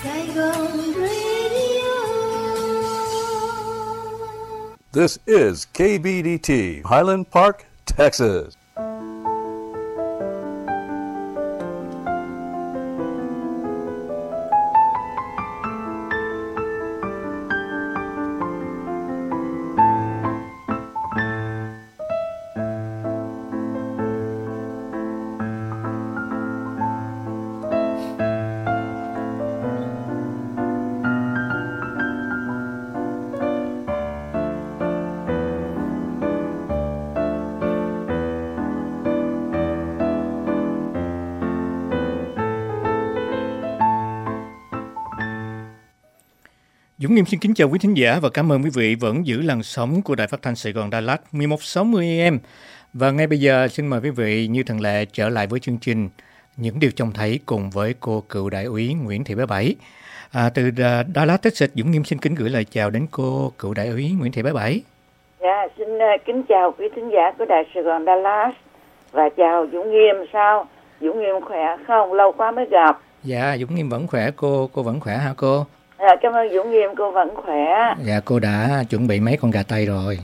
Saigon Radio. This is KBDT, Highland Park, Texas. Dũng Nghiêm xin kính chào quý thính giả và cảm ơn quý vị vẫn giữ làn sóng của Đài Phát thanh Sài Gòn Đà Lạt 1160 AM. Và ngay bây giờ xin mời quý vị như thường lệ trở lại với chương trình Những Điều Trông Thấy cùng với cô cựu đại úy Nguyễn Thị Bé Bảy. Từ Đà Lạt, Texas, Dũng Nghiêm xin kính gửi lời chào đến cô cựu đại úy Nguyễn Thị Bé Bảy. Dạ, xin kính chào quý thính giả của Đài Sài Gòn Đà Lạt và chào Dũng Nghiêm. Sao? Dũng Nghiêm khỏe không? Lâu quá mới gặp. Dạ, Dũng Nghiêm vẫn khỏe, cô vẫn khỏe hả cô? Cảm ơn Dũng Nghiêm, cô vẫn khỏe. Dạ, cô đã chuẩn bị mấy con gà tây rồi.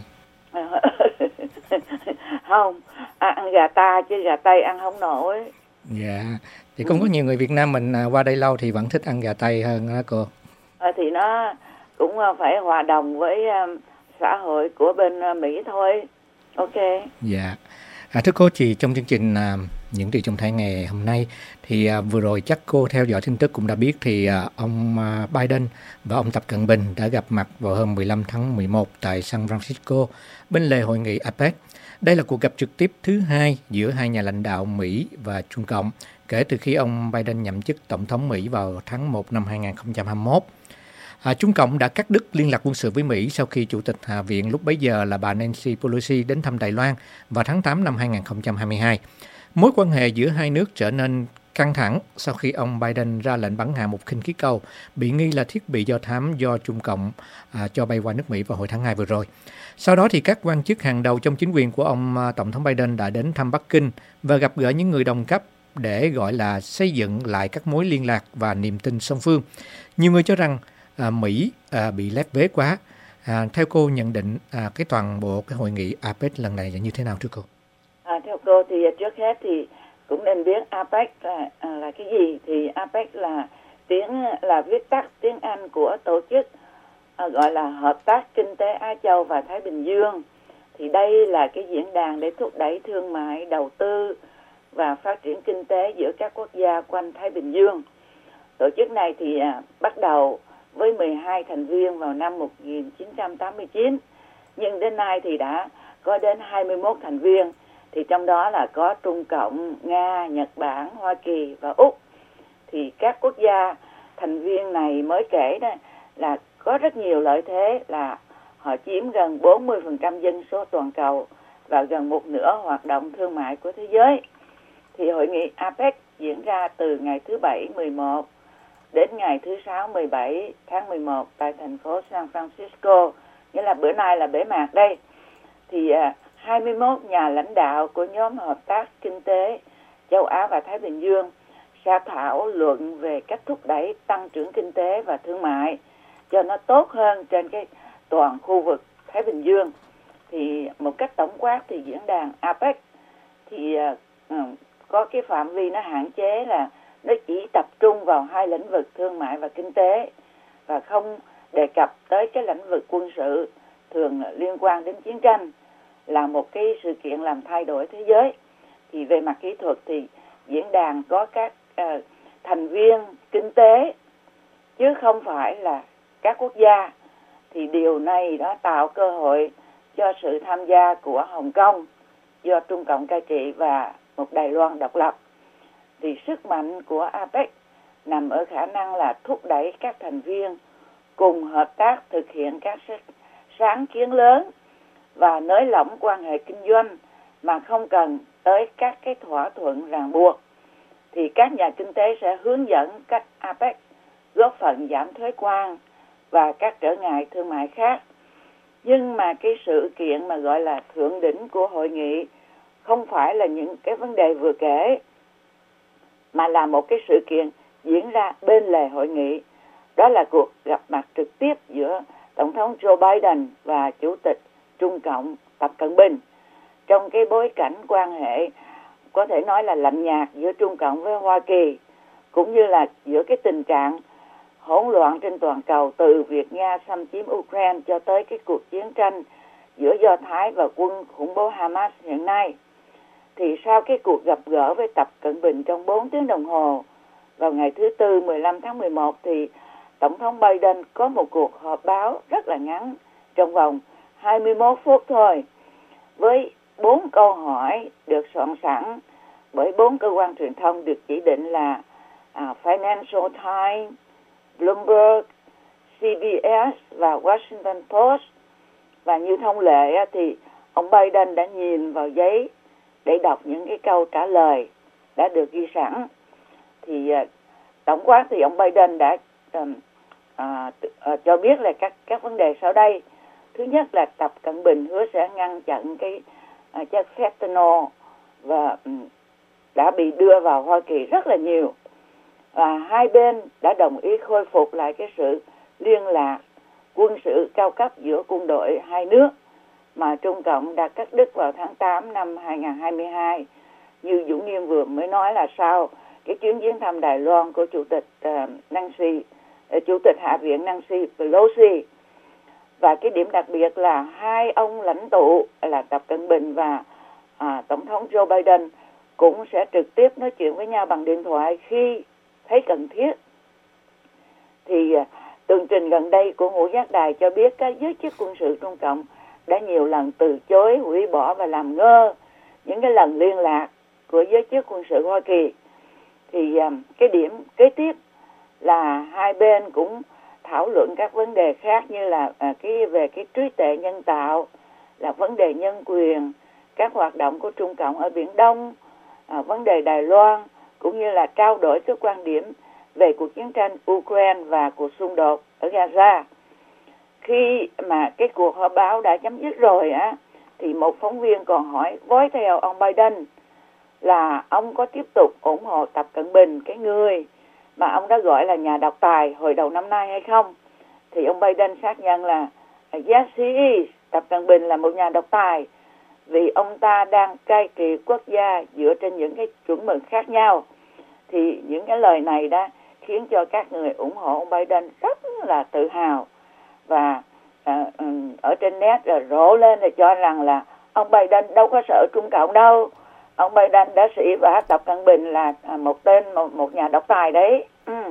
Không, ăn gà ta chứ gà tây ăn không nổi. Dạ, thì cũng có nhiều người Việt Nam mình qua đây lâu thì vẫn thích ăn gà tây hơn đó cô. Thì nó cũng phải hòa đồng với xã hội của bên Mỹ thôi. Ok. Dạ. Thưa cô, thì trong chương trình Những Điều Trông Thấy ngày hôm nay thì vừa rồi chắc cô theo dõi tin tức cũng đã biết thì ông Biden và ông Tập Cận Bình đã gặp mặt vào hôm 15 tháng 11 tại San Francisco bên lề hội nghị APEC. Đây là cuộc gặp trực tiếp thứ hai giữa hai nhà lãnh đạo Mỹ và Trung Cộng kể từ khi ông Biden nhậm chức Tổng thống Mỹ vào tháng 1 năm 2021. Trung Cộng đã cắt đứt liên lạc quân sự với Mỹ sau khi Chủ tịch Hạ viện lúc bấy giờ là bà Nancy Pelosi đến thăm Đài Loan vào tháng 8 năm 2022. Mối quan hệ giữa hai nước trở nên căng thẳng sau khi ông Biden ra lệnh bắn hạ một khinh khí cầu bị nghi là thiết bị do thám do Trung Cộng cho bay qua nước Mỹ vào hồi tháng 2 vừa rồi. Sau đó thì các quan chức hàng đầu trong chính quyền của ông Tổng thống Biden đã đến thăm Bắc Kinh và gặp gỡ những người đồng cấp để gọi là xây dựng lại các mối liên lạc và niềm tin song phương. Nhiều người cho rằng Mỹ bị lép vế quá. Theo cô nhận định cái toàn bộ cái hội nghị APEC lần này là như thế nào thưa cô? Theo cô thì trước hết thì cũng nên biết APEC là cái gì. Thì APEC là viết tắt tiếng Anh của tổ chức gọi là Hợp tác Kinh tế Á Châu và Thái Bình Dương. Thì đây là cái diễn đàn để thúc đẩy thương mại, đầu tư và phát triển kinh tế giữa các quốc gia quanh Thái Bình Dương. Tổ chức này thì bắt đầu với 12 thành viên vào năm 1989, nhưng đến nay thì đã có đến 21 thành viên, thì trong đó là có Trung Cộng, Nga, Nhật Bản, Hoa Kỳ và Úc. Thì các quốc gia thành viên này mới kể đó là có rất nhiều lợi thế, là họ chiếm gần 40% dân số toàn cầu và gần một nửa hoạt động thương mại của thế giới. Thì hội nghị APEC diễn ra từ ngày thứ Bảy 11 đến ngày thứ Sáu 17 tháng 11 tại thành phố San Francisco, nghĩa là bữa nay là bế mạc đây. Thì 21 nhà lãnh đạo của nhóm hợp tác kinh tế châu Á và Thái Bình Dương sẽ thảo luận về cách thúc đẩy tăng trưởng kinh tế và thương mại cho nó tốt hơn trên cái toàn khu vực Thái Bình Dương. Thì một cách tổng quát thì diễn đàn APEC thì có cái phạm vi nó hạn chế, là nó chỉ tập trung vào hai lĩnh vực thương mại và kinh tế và không đề cập tới cái lĩnh vực quân sự thường liên quan đến chiến tranh, là một cái sự kiện làm thay đổi thế giới. Thì về mặt kỹ thuật thì diễn đàn có các thành viên kinh tế chứ không phải là các quốc gia. Thì điều này đã tạo cơ hội cho sự tham gia của Hồng Kông do Trung Cộng cai trị và một Đài Loan độc lập. Thì sức mạnh của APEC nằm ở khả năng là thúc đẩy các thành viên cùng hợp tác thực hiện các sáng kiến lớn và nới lỏng quan hệ kinh doanh mà không cần tới các cái thỏa thuận ràng buộc. Thì các nhà kinh tế sẽ hướng dẫn cách APEC góp phần giảm thuế quan và các trở ngại thương mại khác. Nhưng mà cái sự kiện mà gọi là thượng đỉnh của hội nghị không phải là những cái vấn đề vừa kể, mà là một cái sự kiện diễn ra bên lề hội nghị, Đó là cuộc gặp mặt trực tiếp giữa Tổng thống Joe Biden và Chủ tịch Trung Cộng Tập Cận Bình trong cái bối cảnh quan hệ có thể nói là lạnh nhạt giữa Trung Cộng với Hoa Kỳ, cũng như là giữa cái tình trạng hỗn loạn trên toàn cầu từ việc Nga xâm chiếm Ukraine cho tới cái cuộc chiến tranh giữa Do Thái và quân khủng bố Hamas hiện nay. Thì sau cái cuộc gặp gỡ với Tập Cận Bình trong 4 tiếng đồng hồ vào ngày thứ Tư 15 tháng 11 thì Tổng thống Biden có một cuộc họp báo rất là ngắn trong vòng 21 phút thôi, với 4 câu hỏi được soạn sẵn bởi 4 cơ quan truyền thông được chỉ định là Financial Times, Bloomberg, CBS và Washington Post. Và như thông lệ thì ông Biden đã nhìn vào giấy để đọc những cái câu trả lời đã được ghi sẵn. Thì tổng quát thì ông Biden đã cho biết là các vấn đề sau đây. Thứ nhất là Tập Cận Bình hứa sẽ ngăn chặn cái chất fentanyl và đã bị đưa vào Hoa Kỳ rất là nhiều. Và hai bên đã đồng ý khôi phục lại cái sự liên lạc quân sự cao cấp giữa quân đội hai nước mà Trung Cộng đã cắt đứt vào tháng 8 năm 2022. Như Dũng Nghiêm vừa mới nói là sau cái chuyến viếng thăm Đài Loan của Chủ tịch Hạ viện Nancy Pelosi. Và cái điểm đặc biệt là hai ông lãnh tụ là Tập Cận Bình và Tổng thống Joe Biden cũng sẽ trực tiếp nói chuyện với nhau bằng điện thoại khi thấy cần thiết. Thì tường trình gần đây của Ngũ Giác Đài cho biết các giới chức quân sự Trung Cộng đã nhiều lần từ chối, hủy bỏ và làm ngơ những cái lần liên lạc của giới chức quân sự Hoa Kỳ. Thì cái điểm kế tiếp là hai bên cũng thảo luận các vấn đề khác như là về cái trí tuệ nhân tạo, là vấn đề nhân quyền, các hoạt động của Trung Cộng ở Biển Đông, vấn đề Đài Loan, cũng như là trao đổi các quan điểm về cuộc chiến tranh Ukraine và cuộc xung đột ở Gaza. Khi mà cái cuộc họp báo đã chấm dứt rồi thì một phóng viên còn hỏi vói theo ông Biden là ông có tiếp tục ủng hộ Tập Cận Bình, cái người mà ông đã gọi là nhà độc tài hồi đầu năm nay hay không. Thì ông Biden xác nhận là yes he is, Tập Cận Bình là một nhà độc tài vì ông ta đang cai trị quốc gia dựa trên những cái chuẩn mực khác nhau. Thì những cái lời này đã khiến cho các người ủng hộ ông Biden rất là tự hào, và ở trên net rồi rộ lên để cho rằng là ông Biden đâu có sợ Trung Cộng đâu, ông Biden đã sĩ vả Tập Cận Bình là một nhà độc tài đấy.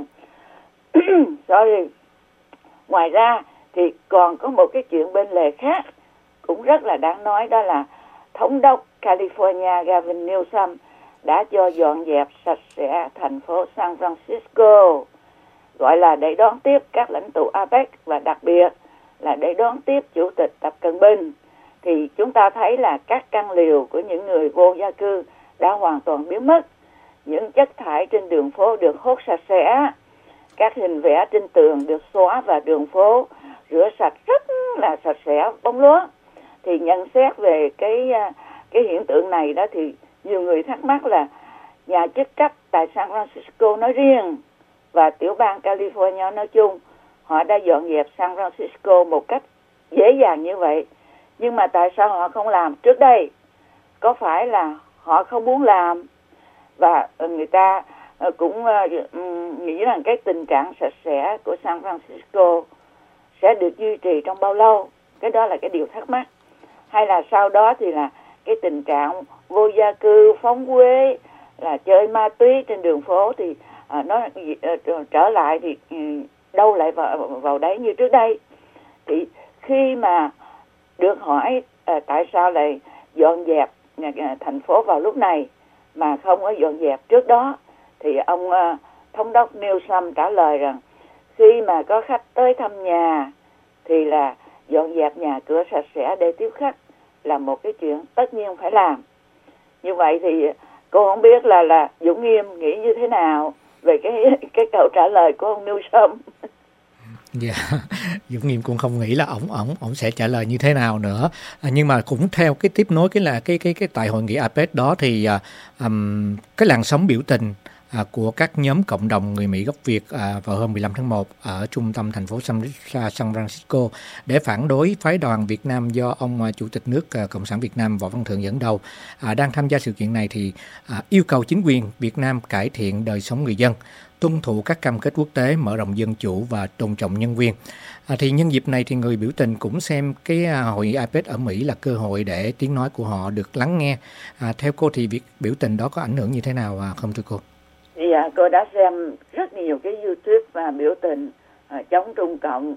Sorry. Ngoài ra thì còn có một cái chuyện bên lề khác cũng rất là đáng nói, đó là thống đốc California Gavin Newsom đã cho dọn dẹp sạch sẽ thành phố San Francisco, gọi là để đón tiếp các lãnh tụ APEC và đặc biệt là để đón tiếp Chủ tịch Tập Cận Bình. Thì chúng ta thấy là các căn lều của những người vô gia cư đã hoàn toàn biến mất, những chất thải trên đường phố được hốt sạch sẽ, các hình vẽ trên tường được xóa và đường phố rửa sạch rất là sạch sẽ, bóng loáng. Thì nhận xét về cái hiện tượng này đó thì nhiều người thắc mắc là nhà chức trách tại San Francisco nói riêng và tiểu bang California nói chung, họ đã dọn dẹp San Francisco một cách dễ dàng như vậy, nhưng mà tại sao họ không làm trước đây? Có phải là họ không muốn làm? Và người ta cũng nghĩ rằng cái tình trạng sạch sẽ của San Francisco sẽ được duy trì trong bao lâu? Cái đó là cái điều thắc mắc. Hay là sau đó thì là cái tình trạng vô gia cư, phóng quê, là chơi ma túy trên đường phố thì nó trở lại thì đâu lại vào đấy như trước đây. Thì khi mà được hỏi tại sao lại dọn dẹp thành phố vào lúc này mà không có dọn dẹp trước đó, thì ông thống đốc Newsom trả lời rằng khi mà có khách tới thăm nhà thì là dọn dẹp nhà cửa sạch sẽ để tiếp khách là một cái chuyện tất nhiên phải làm. Như vậy thì cô không biết là Dũng Nghiêm nghĩ như thế nào về cái câu trả lời của ông Newsom. Dạ, Dũng Nghiêm cũng không nghĩ là ổng sẽ trả lời như thế nào nữa. Nhưng mà cũng theo cái tiếp nối cái tại hội nghị APEC đó thì cái làn sóng biểu tình của các nhóm cộng đồng người Mỹ gốc Việt vào hôm 15 tháng 1 ở trung tâm thành phố San Francisco để phản đối phái đoàn Việt Nam do ông Chủ tịch nước Cộng sản Việt Nam Võ Văn Thưởng dẫn đầu. Đang tham gia sự kiện này thì yêu cầu chính quyền Việt Nam cải thiện đời sống người dân, tuân thủ các cam kết quốc tế, mở rộng dân chủ và tôn trọng nhân quyền. Thì nhân dịp này thì người biểu tình cũng xem cái hội nghị APEC ở Mỹ là cơ hội để tiếng nói của họ được lắng nghe. Theo cô thì việc biểu tình đó có ảnh hưởng như thế nào không thưa cô? Thì cô đã xem rất nhiều cái YouTube và biểu tình chống Trung Cộng,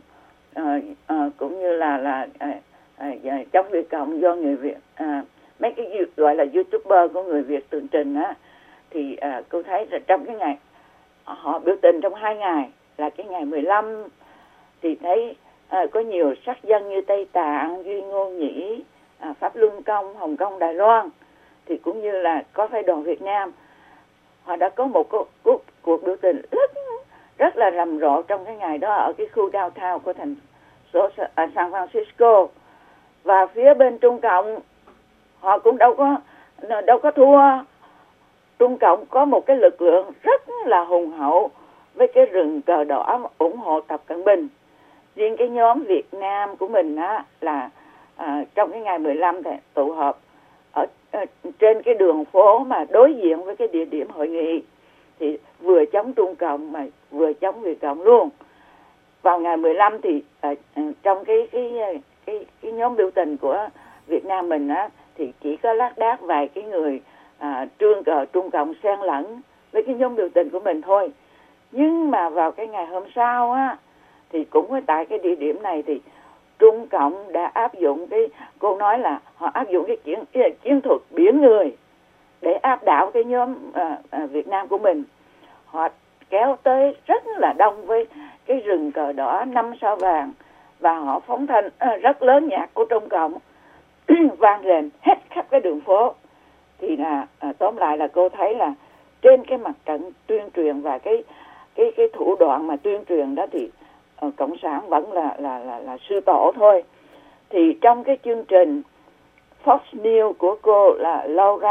cũng như là chống Việt Cộng do người Việt, mấy cái gọi là YouTuber của người Việt tường trình á, thì cô thấy là trong cái ngày họ biểu tình trong 2 ngày là cái ngày 15 thì thấy có nhiều sắc dân như Tây Tạng, Duy Ngô Nhĩ, Pháp Luân Công, Hồng Kông, Đài Loan, thì cũng như là có phái đoàn Việt Nam, họ đã có một cuộc biểu tình rất là rầm rộ trong cái ngày đó ở cái khu downtown của thành phố San Francisco. Và phía bên Trung Cộng họ cũng đâu có thua. Trung Cộng có một cái lực lượng rất là hùng hậu với cái rừng cờ đỏ ủng hộ Tập Cận Bình. Riêng cái nhóm Việt Nam của mình á là trong cái ngày 15 thì tụ họp ở trên cái đường phố mà đối diện với cái địa điểm hội nghị, thì vừa chống Trung Cộng mà vừa chống Việt Cộng luôn. Vào ngày 15 thì trong cái nhóm biểu tình của Việt Nam mình á thì chỉ có lác đác vài cái người trương cờ Trung Cộng xen lẫn với cái nhóm biểu tình của mình thôi. Nhưng mà vào cái ngày hôm sau á thì cũng tại cái địa điểm này thì Trung Cộng đã áp dụng cô nói là họ áp dụng cái chiến thuật biển người để áp đảo cái nhóm Việt Nam của mình. Họ kéo tới rất là đông với cái rừng cờ đỏ 5 sao vàng và họ phóng thanh rất lớn nhạc của Trung Cộng vang lên hết khắp cái đường phố. Thì là tóm lại là cô thấy là trên cái mặt trận tuyên truyền và cái thủ đoạn mà tuyên truyền đó thì Cộng sản vẫn là sư tổ thôi. Thì trong cái chương trình Fox News của cô là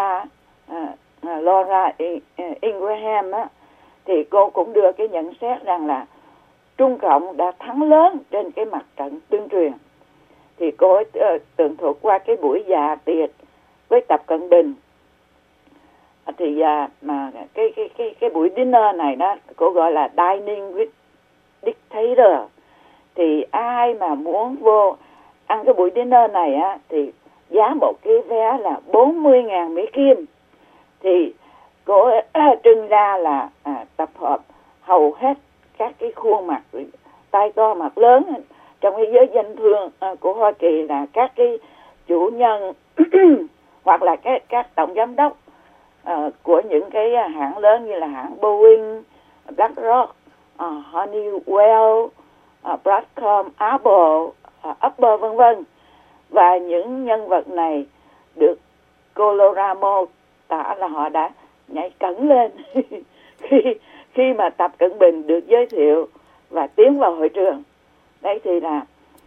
Laura Ingraham á, thì cô cũng đưa cái nhận xét rằng là Trung Cộng đã thắng lớn trên cái mặt trận tuyên truyền. Thì cô ấy tường thuật qua cái buổi dạ tiệc với Tập Cận Bình. Thì mà cái buổi dinner này đó cô gọi là dining with dictator. Thì ai mà muốn vô ăn cái buổi dinner này á thì giá một cái vé là 40.000 Mỹ Kim. Thì cô trưng ra là tập hợp hầu hết các cái khuôn mặt tay to mặt lớn trong cái giới doanh thương của Hoa Kỳ, là các cái chủ nhân hoặc là các tổng giám đốc của những cái hãng lớn như là hãng Boeing, BlackRock, Honeywell, Broadcom, Apple, Apple vân vân. Và những nhân vật này được cô Laura mô tả là họ đã nhảy cẫng lên khi mà Tập Cận Bình được giới thiệu và tiến vào hội trường. Đấy thì là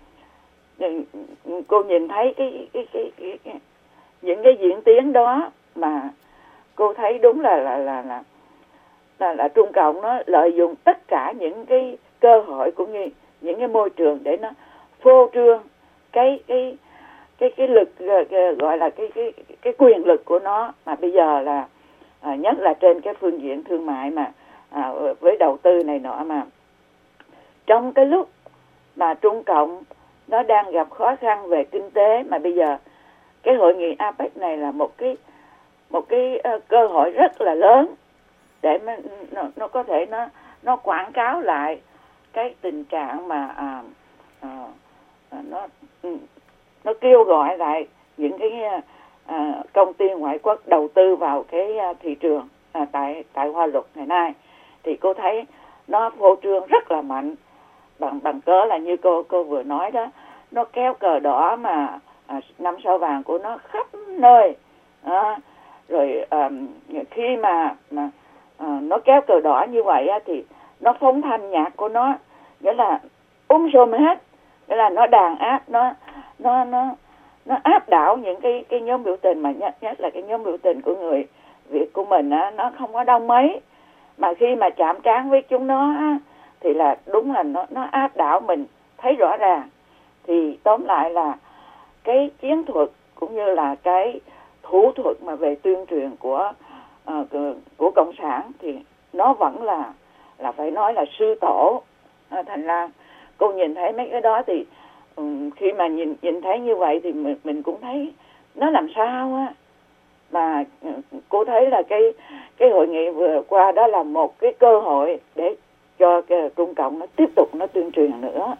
cô nhìn thấy những cái diễn tiến đó mà cô thấy đúng là Trung Cộng nó lợi dụng tất cả những cái cơ hội cũng như những cái môi trường để nó phô trương cái lực, gọi là cái quyền lực của nó, mà bây giờ là nhất là trên cái phương diện thương mại mà với đầu tư này nọ. Mà trong cái lúc mà Trung Cộng nó đang gặp khó khăn về kinh tế, mà bây giờ cái hội nghị APEC này là một cái cơ hội rất là lớn để nó có thể nó quảng cáo lại cái tình trạng mà nó kêu gọi lại những cái công ty ngoại quốc đầu tư vào cái thị trường tại Hoa Luật ngày nay. Thì cô thấy nó phô trương rất là mạnh, bằng cớ là như cô vừa nói đó, nó kéo cờ đỏ mà 5 sao vàng của nó khắp nơi. Rồi khi mà nó kéo cờ đỏ như vậy á, thì nó phóng thanh nhạc của nó, nghĩa là sùm hết, nghĩa là nó đàn áp, nó áp đảo những cái nhóm biểu tình, mà nhất là cái nhóm biểu tình của người Việt của mình á, nó không có đông mấy. Mà khi mà chạm trán với chúng nó á, thì là đúng là nó áp đảo mình thấy rõ ràng. Thì tóm lại là cái chiến thuật cũng như là cái thủ thuật mà về tuyên truyền của cộng sản thì nó vẫn là phải nói là sư tổ. Thành ra cô nhìn thấy mấy cái đó thì khi mà nhìn thấy như vậy thì mình cũng thấy nó làm sao á. Mà cô thấy là cái hội nghị vừa qua đó là một cái cơ hội để cho cái Trung Cộng nó tiếp tục nó tuyên truyền nữa.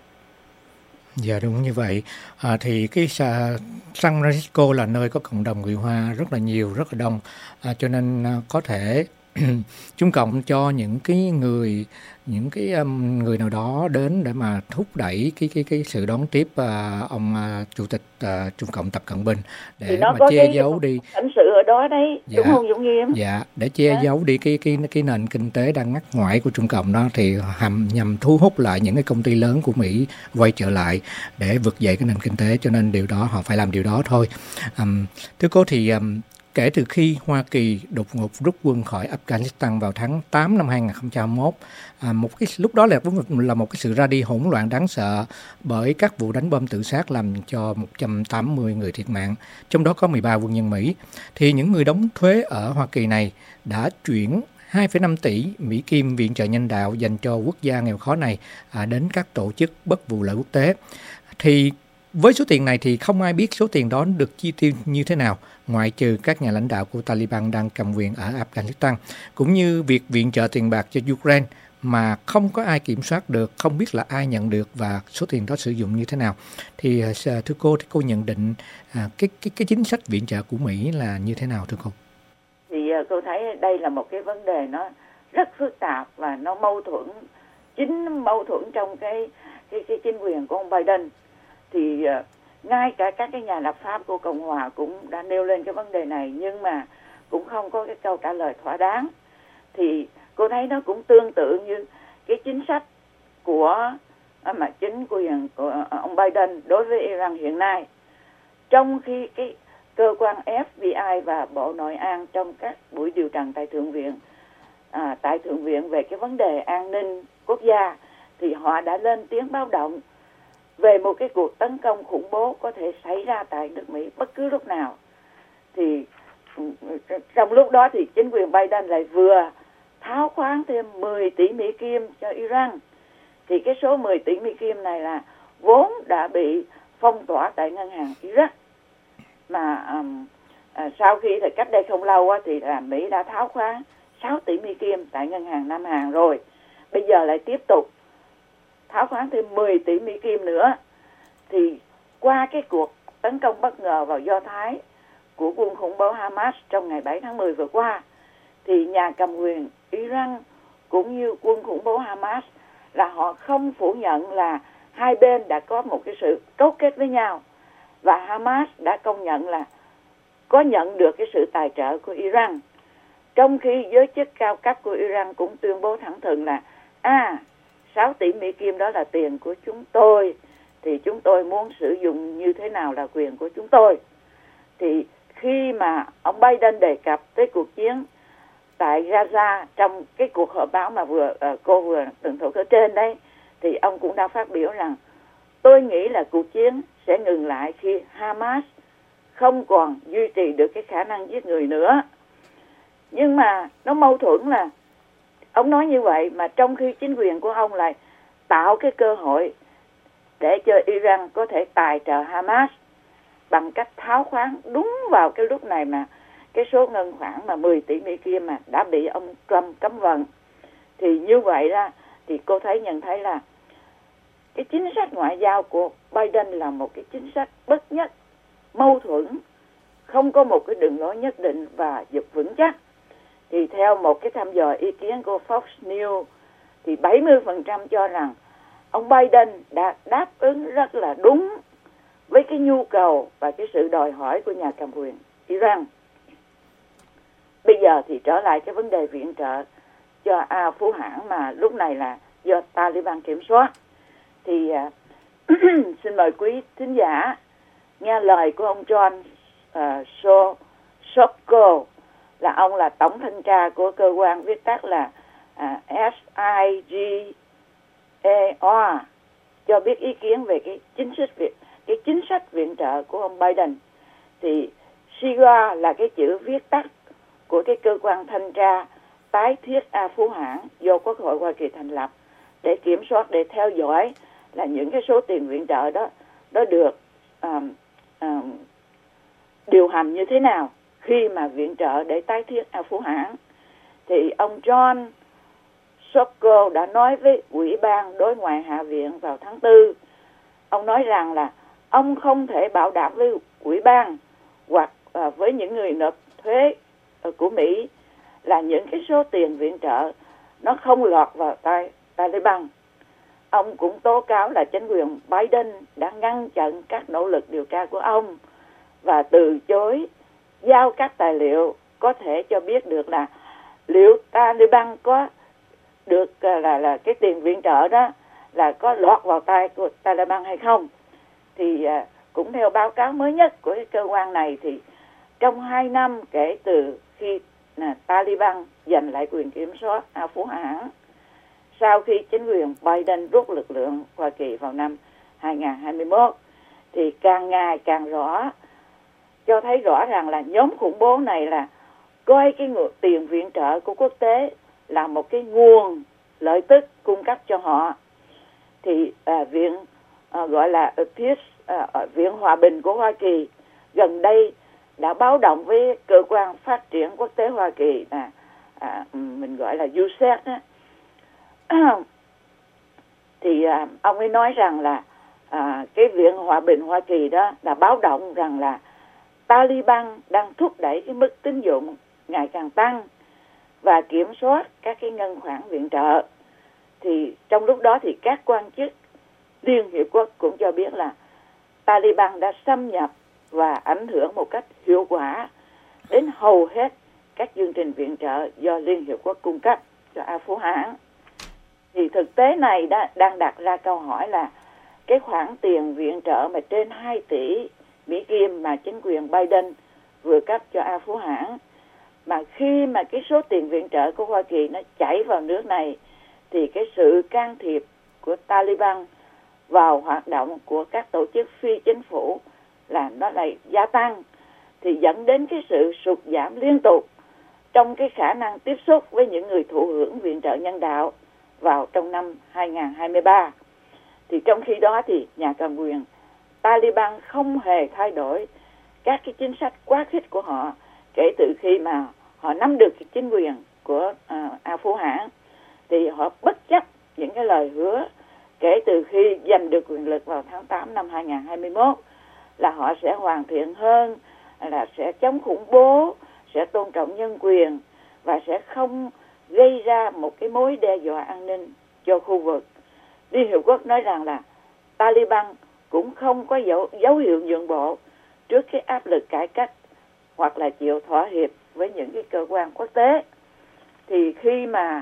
Dạ đúng như vậy. Thì cái San Francisco là nơi có cộng đồng người Hoa rất là nhiều, rất là đông, cho nên có thể Trung Cộng cho những cái người nào đó đến để mà thúc đẩy cái sự đón tiếp ông chủ tịch Trung Cộng Tập Cận Bình để mà che giấu đi cảnh sự ở đó đấy, dạ, đúng không Dũng Nghiêm? Dạ, để che giấu đi cái nền kinh tế đang ngắt ngoại của Trung Cộng đó, thì nhằm thu hút lại những cái công ty lớn của Mỹ quay trở lại để vực dậy cái nền kinh tế, cho nên điều đó họ phải làm điều đó thôi. Thưa cô, thì kể từ khi Hoa Kỳ đột ngột rút quân khỏi Afghanistan vào tháng 8 năm 2021, lúc đó là một cái sự ra đi hỗn loạn đáng sợ bởi các vụ đánh bom tự sát làm cho 180 người thiệt mạng, trong đó có 13 quân nhân Mỹ. Thì những người đóng thuế ở Hoa Kỳ này đã chuyển 2,5 tỷ Mỹ Kim viện trợ nhân đạo dành cho quốc gia nghèo khó này đến các tổ chức bất vụ lợi quốc tế. Thì với số tiền này thì không ai biết số tiền đó được chi tiêu như thế nào, ngoại trừ các nhà lãnh đạo của Taliban đang cầm quyền ở Afghanistan, cũng như việc viện trợ tiền bạc cho Ukraine mà không có ai kiểm soát được, không biết là ai nhận được và số tiền đó sử dụng như thế nào. Thì thưa cô, thì cô nhận định cái chính sách viện trợ của Mỹ là như thế nào thưa cô? Thì cô thấy đây là một cái vấn đề nó rất phức tạp và nó mâu thuẫn trong cái chính quyền của ông Biden. Thì ngay cả các cái nhà lập pháp của Cộng hòa cũng đã nêu lên cái vấn đề này, nhưng mà cũng không có cái câu trả lời thỏa đáng. Thì cô thấy nó cũng tương tự như cái chính sách của chính quyền của ông Biden đối với Iran hiện nay. Trong khi cái cơ quan FBI và Bộ Nội an trong các buổi điều trần tại Thượng viện về cái vấn đề an ninh quốc gia thì họ đã lên tiếng báo động về một cái cuộc tấn công khủng bố có thể xảy ra tại nước Mỹ bất cứ lúc nào. Thì trong lúc đó thì chính quyền Biden lại vừa tháo khoán thêm 10 tỷ Mỹ Kim cho Iran. Thì cái số 10 tỷ Mỹ Kim này là vốn đã bị phong tỏa tại ngân hàng Iraq. Mà sau khi thì cách đây không lâu thì là Mỹ đã tháo khoán 6 tỷ Mỹ Kim tại ngân hàng Nam Hàn rồi. Bây giờ lại tiếp tục tháo khoán thêm 10 tỷ Mỹ Kim nữa. Thì qua cái cuộc tấn công bất ngờ vào Do Thái của quân khủng bố Hamas trong ngày 7 tháng 10 vừa qua, thì nhà cầm quyền Iran cũng như quân khủng bố Hamas là họ không phủ nhận là hai bên đã có một cái sự cấu kết với nhau, và Hamas đã công nhận là có nhận được cái sự tài trợ của Iran. Trong khi giới chức cao cấp của Iran cũng tuyên bố thẳng thừng là 6 tỷ Mỹ Kim đó là tiền của chúng tôi, thì chúng tôi muốn sử dụng như thế nào là quyền của chúng tôi. Thì khi mà ông Biden đề cập tới cuộc chiến tại Gaza trong cái cuộc họp báo mà cô vừa tường thuật ở trên đấy, thì ông cũng đã phát biểu rằng tôi nghĩ là cuộc chiến sẽ ngừng lại khi Hamas không còn duy trì được cái khả năng giết người nữa. Nhưng mà nó mâu thuẫn là ông nói như vậy mà trong khi chính quyền của ông lại tạo cái cơ hội để cho Iran có thể tài trợ Hamas bằng cách tháo khoán đúng vào cái lúc này mà cái số ngân khoản mà 10 tỷ Mỹ Kim mà đã bị ông Trump cấm vận. Thì như vậy ra thì cô nhận thấy là cái chính sách ngoại giao của Biden là một cái chính sách bất nhất, mâu thuẫn, không có một cái đường lối nhất định và vững chắc. Thì theo một cái thăm dò ý kiến của Fox News thì 70% cho rằng ông Biden đã đáp ứng rất là đúng với cái nhu cầu và cái sự đòi hỏi của nhà cầm quyền Iran. Bây giờ thì trở lại cái vấn đề viện trợ cho Phú Hãn mà lúc này là do Taliban kiểm soát. Thì xin mời quý thính giả nghe lời của ông John Sokol, là ông là tổng thanh tra của cơ quan viết tắt là SIGAR cho biết ý kiến về cái chính sách viện trợ của ông Biden. Thì SIGAR là cái chữ viết tắt của cái cơ quan thanh tra tái thiết A Phú Hãng do Quốc hội Hoa Kỳ thành lập để kiểm soát, để theo dõi là những cái số tiền viện trợ đó được điều hành như thế nào khi mà viện trợ để tái thiết A Phú Hãng. Thì ông John Sokol đã nói với Ủy ban Đối ngoại Hạ viện vào tháng 4. Ông nói rằng là ông không thể bảo đảm với Ủy ban hoặc với những người nộp thuế của Mỹ là những cái số tiền viện trợ nó không lọt vào tay Taliban. Ông cũng tố cáo là chính quyền Biden đã ngăn chặn các nỗ lực điều tra của ông và từ chối giao các tài liệu có thể cho biết được là liệu Taliban có được là cái tiền viện trợ đó là có lọt vào tay của Taliban hay không. Thì cũng theo báo cáo mới nhất của cái cơ quan này thì trong 2 năm kể từ khi Taliban giành lại quyền kiểm soát A Phú Hãng, sau khi chính quyền Biden rút lực lượng Hoa Kỳ vào năm 2021, thì càng ngày càng cho thấy rõ rằng là nhóm khủng bố này là coi cái tiền viện trợ của quốc tế là một cái nguồn lợi tức cung cấp cho họ. Thì viện gọi là Viện Hòa bình của Hoa Kỳ gần đây đã báo động với cơ quan phát triển quốc tế Hoa Kỳ là mình gọi là USAID đó. Thì ông ấy nói rằng là cái Viện Hòa bình Hoa Kỳ đó là báo động rằng là Taliban đang thúc đẩy cái mức tín dụng ngày càng tăng và kiểm soát các cái ngân khoản viện trợ. Thì trong lúc đó thì các quan chức Liên Hiệp Quốc cũng cho biết là Taliban đã xâm nhập và ảnh hưởng một cách hiệu quả đến hầu hết các chương trình viện trợ do Liên Hiệp Quốc cung cấp cho A Phú Hãng. Thì thực tế này đang đặt ra câu hỏi là cái khoản tiền viện trợ mà trên 2 tỷ Mỹ Kim mà chính quyền Biden vừa cấp cho A Phú Hãng, mà khi mà cái số tiền viện trợ của Hoa Kỳ nó chảy vào nước này thì cái sự can thiệp của Taliban vào hoạt động của các tổ chức phi chính phủ là nó lại gia tăng, thì dẫn đến cái sự sụt giảm liên tục trong cái khả năng tiếp xúc với những người thụ hưởng viện trợ nhân đạo vào trong năm 2023. Thì trong khi đó thì nhà cầm quyền Taliban không hề thay đổi các cái chính sách quá khích của họ kể từ khi mà họ nắm được cái chính quyền của A Phú Hãng. Thì họ bất chấp những cái lời hứa kể từ khi giành được quyền lực vào tháng 8 năm 2021 là họ sẽ hoàn thiện hơn, là sẽ chống khủng bố, sẽ tôn trọng nhân quyền và sẽ không gây ra một cái mối đe dọa an ninh cho khu vực. Liên Hiệp Quốc nói rằng là Taliban cũng không có dấu hiệu nhượng bộ trước cái áp lực cải cách hoặc là chịu thỏa hiệp với những cái cơ quan quốc tế. Thì khi mà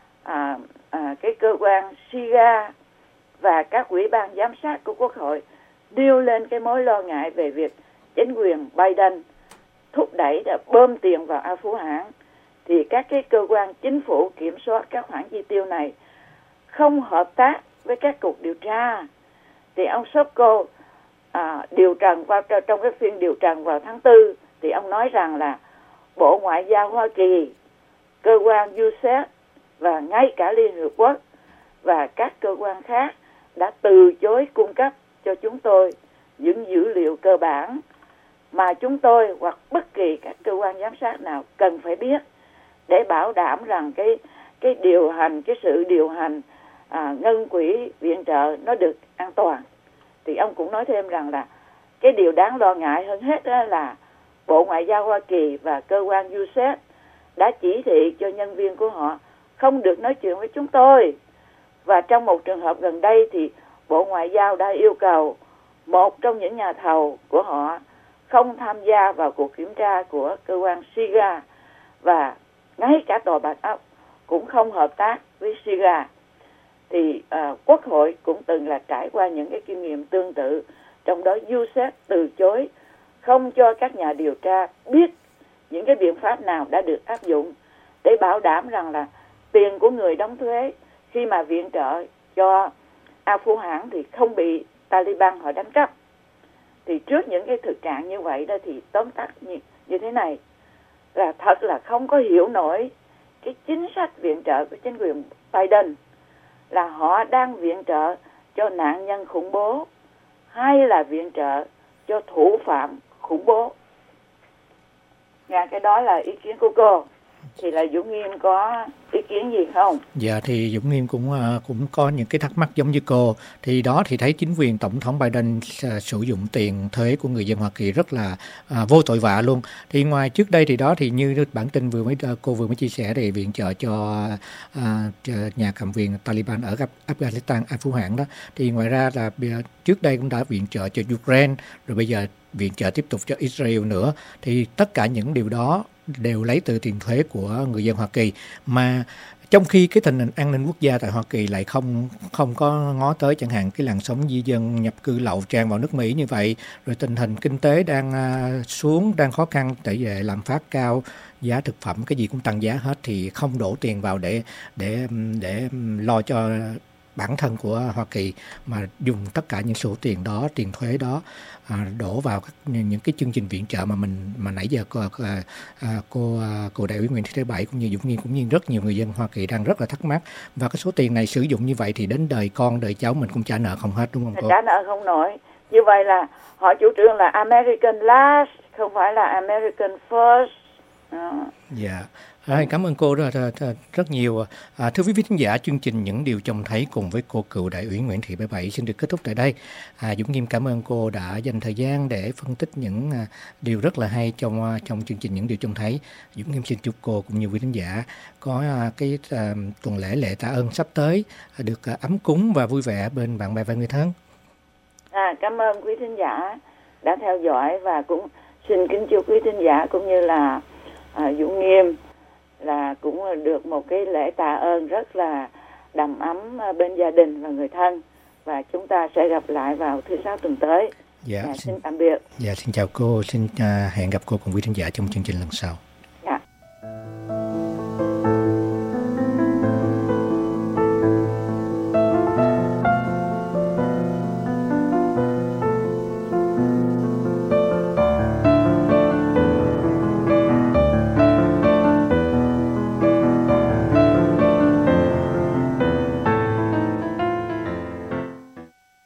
cái cơ quan SIGA và các ủy ban giám sát của Quốc hội nêu lên cái mối lo ngại về việc chính quyền Biden thúc đẩy để bơm tiền vào A Phú Hãng, thì các cái cơ quan chính phủ kiểm soát các khoản chi tiêu này không hợp tác với các cuộc điều tra. Thì ông Sokol điều trần trong cái phiên điều trần vào tháng 4 thì ông nói rằng là Bộ Ngoại giao Hoa Kỳ, cơ quan USAID và ngay cả Liên Hiệp Quốc và các cơ quan khác đã từ chối cung cấp cho chúng tôi những dữ liệu cơ bản mà chúng tôi hoặc bất kỳ các cơ quan giám sát nào cần phải biết để bảo đảm rằng cái điều hành, cái sự điều hành ngân quỹ viện trợ nó được an toàn. Thì ông cũng nói thêm rằng là cái điều đáng lo ngại hơn hết đó là Bộ Ngoại giao Hoa Kỳ và cơ quan USAID đã chỉ thị cho nhân viên của họ không được nói chuyện với chúng tôi. Và trong một trường hợp gần đây thì Bộ Ngoại giao đã yêu cầu một trong những nhà thầu của họ không tham gia vào cuộc kiểm tra của cơ quan SIGA, và ngay cả Tòa Bạch Ốc cũng không hợp tác với SIGA. Thì Quốc hội cũng từng là trải qua những cái kinh nghiệm tương tự, trong đó USAID từ chối không cho các nhà điều tra biết những cái biện pháp nào đã được áp dụng để bảo đảm rằng là tiền của người đóng thuế khi mà viện trợ cho Afghan thì không bị Taliban họ đánh cắp. Thì trước những cái thực trạng như vậy đó thì tóm tắt như thế này, là thật là không có hiểu nổi cái chính sách viện trợ của chính quyền Biden, là họ đang viện trợ cho nạn nhân khủng bố hay là viện trợ cho thủ phạm khủng bố. Nghe cái đó là ý kiến của cô, thì là Dũng Nghiêm có ý kiến gì không? Dạ thì Dũng Nghiêm cũng có những cái thắc mắc giống như cô. Thì đó thì thấy chính quyền Tổng thống Biden sử dụng tiền thuế của người dân Hoa Kỳ rất là vô tội vạ luôn. Thì ngoài trước đây thì đó thì như bản tin cô vừa mới chia sẻ thì viện trợ cho nhà cầm quyền Taliban ở Afghanistan, Afghan đó. Thì ngoài ra là trước đây cũng đã viện trợ cho Ukraine, rồi bây giờ viện trợ tiếp tục cho Israel nữa. Thì tất cả những điều đó đều lấy từ tiền thuế của người dân Hoa Kỳ, mà trong khi cái tình hình an ninh quốc gia tại Hoa Kỳ lại không có ngó tới chẳng hạn cái làn sóng di dân nhập cư lậu tràn vào nước Mỹ như vậy, rồi tình hình kinh tế đang xuống, đang khó khăn, tỷ lệ lạm phát cao, giá thực phẩm cái gì cũng tăng giá hết, thì không đổ tiền vào để lo cho bản thân của Hoa Kỳ, mà dùng tất cả những số tiền đó, tiền thuế đó đổ vào những cái chương trình viện trợ mà nãy giờ cô đại úy Nguyễn Thị Thế Bảy cũng như Dũng Nghiêm cũng như rất nhiều người dân Hoa Kỳ đang rất là thắc mắc. Và cái số tiền này sử dụng như vậy thì đến đời con đời cháu mình cũng trả nợ không hết, đúng không cô? Trả nợ không nổi. Như vậy là họ chủ trương là American last, không phải là American first. Dạ. Cảm ơn cô rất nhiều. Thưa quý vị khán giả, chương trình Những Điều Trông Thấy cùng với cô cựu đại úy Nguyễn Thị Bé Bảy xin được kết thúc tại đây. Dũng Nghiêm cảm ơn cô đã dành thời gian để phân tích những điều rất là hay trong chương trình Những Điều Trông Thấy. Dũng Nghiêm xin chúc cô cũng như quý khán giả có cái tuần lễ lễ tạ ơn sắp tới được ấm cúng và vui vẻ bên bạn bè và người thân. Cảm ơn quý khán giả đã theo dõi, và cũng xin kính chúc quý khán giả cũng như là Dũng Nghiêm là cũng được một cái lễ tạ ơn rất là đầm ấm bên gia đình và người thân, và chúng ta sẽ gặp lại vào thứ Sáu tuần tới. Xin tạm biệt. Dạ, xin chào cô, xin hẹn gặp cô cùng quý khán giả trong chương trình lần sau.